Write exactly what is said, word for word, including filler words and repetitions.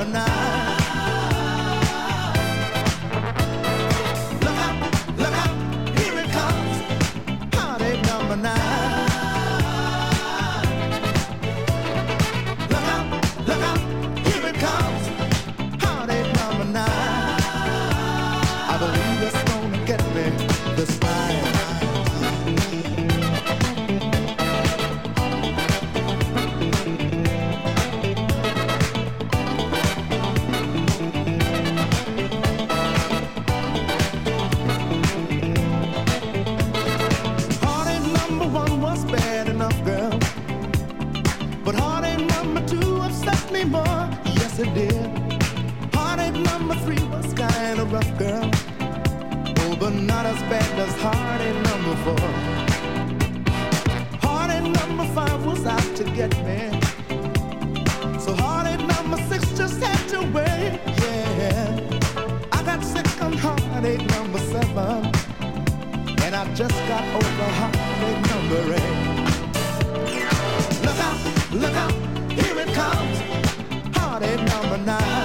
number nine. Look out, look out, here it comes. Heartache number nine. Look out, look out, here it comes. Heartache number nine. I believe it's gonna get me this time. More, yes it did. Heartache number three was kinda rough, girl. Oh, but not as bad as heartache number four. Heartache number five was out to get me. So heartache number six just had to wait, yeah. I got sick on heartache number seven, and I just got over heartache number eight. Look out, look out, here it comes. Heartache number nine.